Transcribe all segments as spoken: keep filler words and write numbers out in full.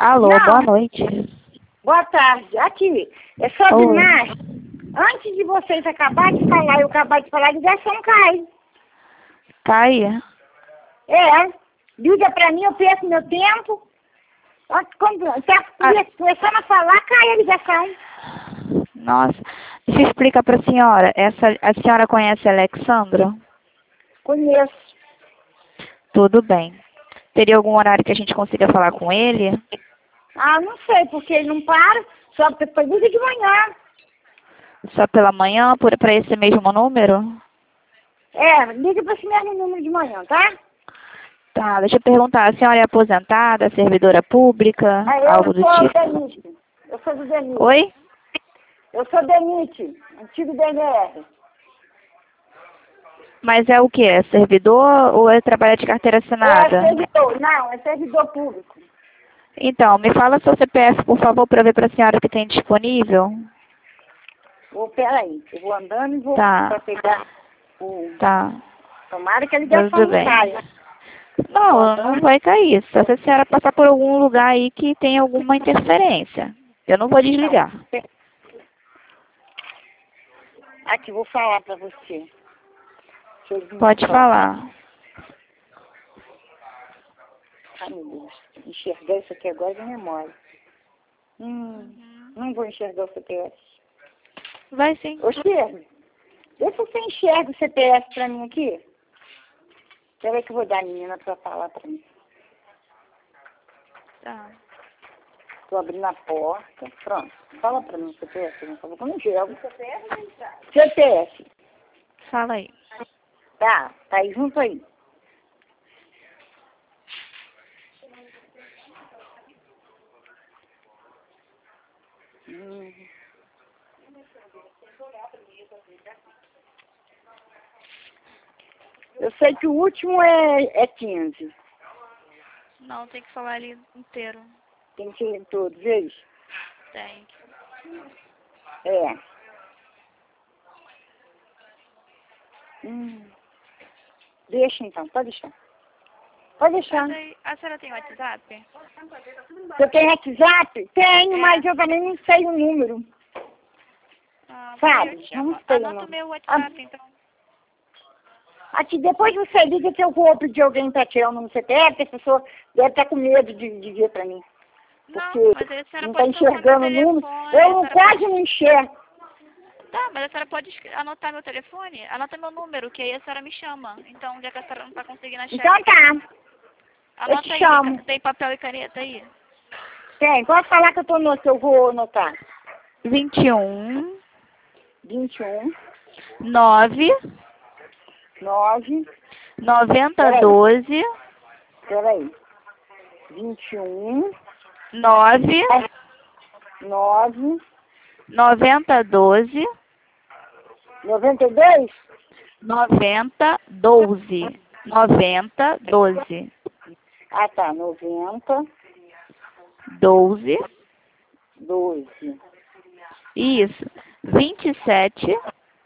Alô, Não. boa noite. Boa tarde. Aqui, é sobre nós. Antes de vocês acabarem de falar, eu acabar de falar, a ligação cai. Caia? É. Liga pra mim, eu perco meu tempo. Quando tá Ah. começando a falar, cai a ligação. Nossa, deixa eu explicar para a senhora. Essa, a senhora conhece a Alexandra? Conheço. Tudo bem. Teria algum horário que a gente consiga falar com ele? Ah, não sei, porque ele não para, só depois liga de manhã. Só pela manhã, para esse mesmo número? É, liga pra esse mesmo número de manhã, tá? Tá, deixa eu perguntar, a senhora é aposentada, servidora pública, Ah, eu algo do sou tipo? DENIT. Eu sou do DENIT. Oi? Eu sou DENIT, antigo D N R. Mas é o que? É servidor ou é trabalho de carteira assinada? É servidor, não, é servidor público. Então, me fala seu C P F, por favor, para ver para a senhora o que tem disponível. Oh, peraí, eu vou andando e vou Tá. pra pegar o... Tá. Tomara que a ligação Tudo não bem. caia. Não, não vai cair. Só se a senhora passar por algum lugar aí que tem alguma interferência. Eu não vou desligar. Aqui, vou falar pra você. Pode falar. Ai, meu Deus. Enxergar isso aqui agora de memória. Hum, não vou enxergar o C P F. Vai sim. Ô, Chico, vê se você enxerga o C P F pra mim aqui. Espera aí que eu vou dar a menina pra falar pra mim. Tá. Tô abrindo a porta. Pronto. Fala pra mim o C P F, por favor. Eu não enxergo. C P F? C P F. Fala aí. Tá, tá aí junto aí. Hum. Eu sei que o último é, é quinze. Não, tem que falar ali inteiro. Tem que ir em todos, eles? Tem. É. Hum. Deixa então, pode deixar. Pode deixar. A senhora tem WhatsApp? Você tem WhatsApp? Tenho, É. mas eu também não sei o número. Ah, Sabe? eu Não sei o Anota o número. meu WhatsApp, então. Aqui, depois você liga que eu vou pedir alguém para tirar o número do C P F, que a pessoa deve estar com medo de, de ver para mim. Porque Não, mas aí a senhora não está pode salvar meu enxergando o número. telefone. Eu a não, senhora quase pode... não enxergo. Tá, mas a senhora pode escre- anotar meu telefone? Anota meu número, que aí a senhora me chama. Então, já que a senhora não está conseguindo achar... Então tá. Anota te aí, chamo. tem, tem papel e caneta aí? Tem, pode falar que eu, tô no, que eu vou anotar. vinte e um, vinte e um, nove, nove, noventa, Peraí. doze, peraí, vinte e um, nove, nove, noventa, doze, noventa e dois? noventa, doze, noventa, doze, Ah, tá, noventa, doze, doze. isso, vinte e sete,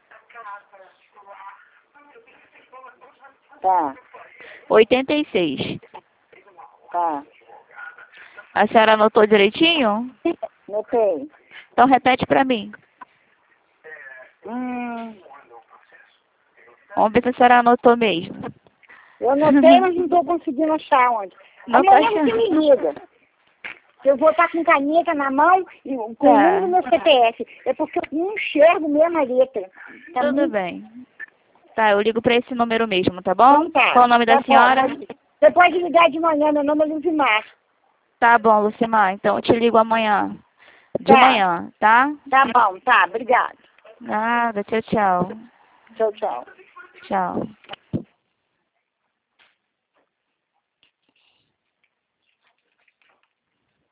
Tá, oitenta e seis. tá. A senhora anotou direitinho? Notei. Então repete para mim. Hum, Vamos ver se a senhora anotou mesmo. eu notei, mas não estou conseguindo achar onde. Não tá Amanhã você me liga. Eu vou estar com caneta na mão e com Tá. o número do meu C P F. É porque eu não enxergo mesmo a letra. Tá Tudo muito... bem. Tá, eu ligo para esse número mesmo, tá bom? Então tá. Qual o nome Tá da bom, senhora? mas você pode ligar de manhã, meu nome é Luzimar. Tá bom, Lucimar. Então eu te ligo amanhã. De Tá. manhã, tá? Tá bom, tá, obrigado. Nada, tchau, tchau. Tchau, tchau. Tchau.